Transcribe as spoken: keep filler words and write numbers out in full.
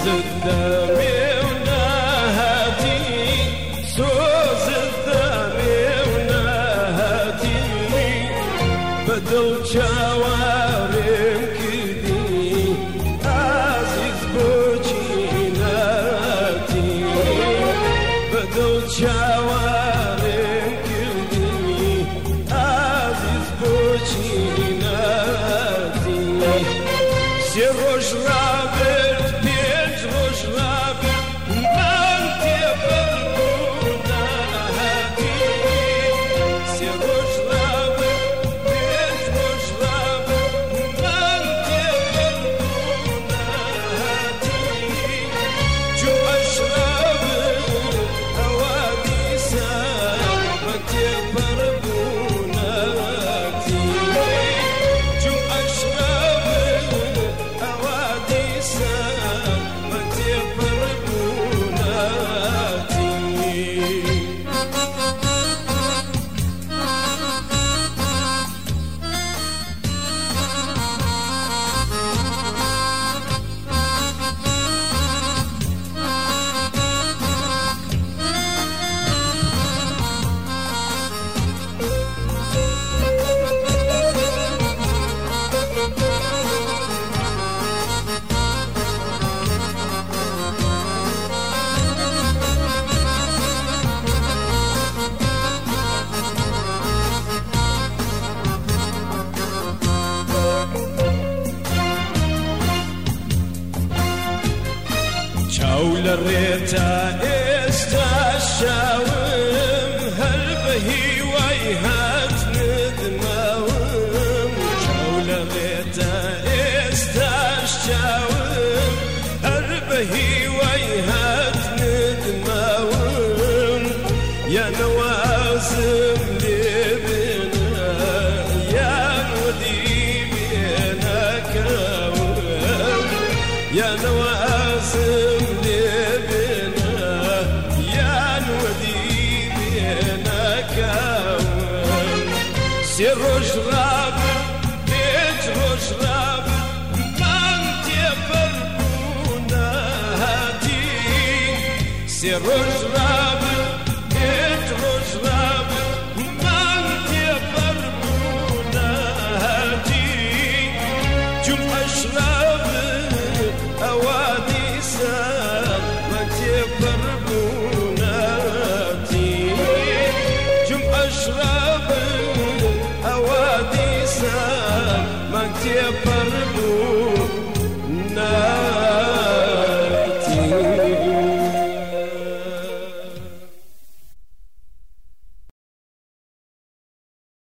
الدمي ونهاتي سوز الدمي ونهاتي بدل شوارم كدي عزيز بوجيناتي بدل شوارم كدي عزيز بوجيناتي سيروش رابط بيج روش رابط من تبرقونا هاتي سيروش رابط بيج روش رابط من تبرقونا هاتي جو أشرب أواديسا من تبرقونا هاتي جو أشرب شاول الريتا استشاوم هل بهي ويهات ندماوم شاول الريتا استشاوم هل بهي ويهات ندماوم يا نوازم لبنا يا نودي بينا كاوم يا نوازم سيروش رابط بيج روش رابط من تبرقونا هاتي سيروش رابط بيج روش رابط من تبرقونا هاتي جم أشرب أواديسا من تبرقونا هاتي جم أشرب أواديسا من تبرقونا